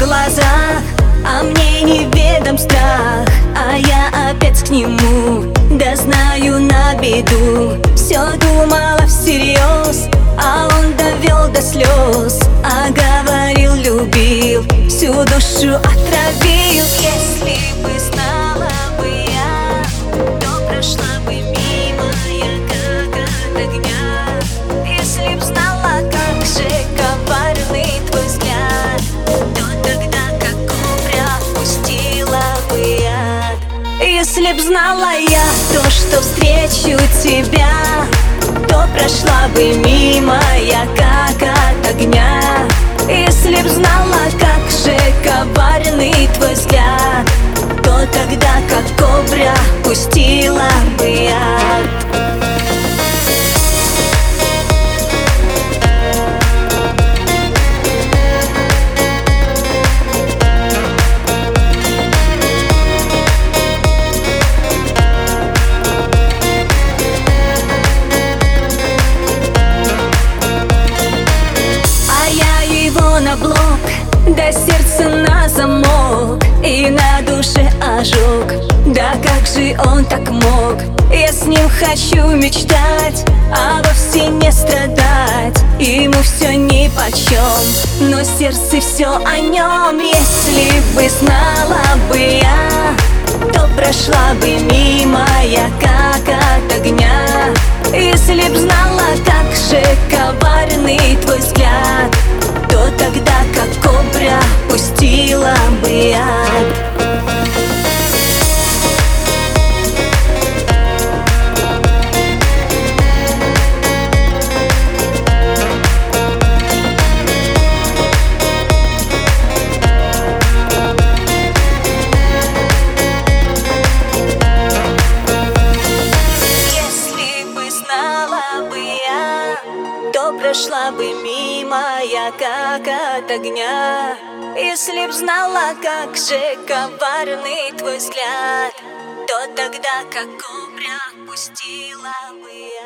глазах, а мне неведом страх. А я опять к нему, да знаю на беду. Все думала всерьез, а он довел до слез. А говорил, любил, всю душу отравил. Если бы знала бы я, то прошла бы мимо я, как от огня. Если б знала, как же коварный твой взгляд, то тогда как кобра пустила бы яд. Если б знала я то, что встречу тебя, то прошла бы мимо я, как от огня. Если б знала, как же коварный твой взгляд, то тогда как кобра пустила бы яд. На блок, да сердце на замок, и на душе ожог. Да как же он так мог? Я с ним хочу мечтать, а вовсе не страдать. Ему все нипочем, но сердце все о нем. Если бы знала бы я, то прошла бы мимо я, как от огня. Если б знала, как же коварный твой взгляд, то тогда как кобра пустила бы яд. Если бы знала бы я, то прошла бы мимо я, как от огня. Если б знала, как же коварный твой взгляд, то тогда как кобра пустила бы я.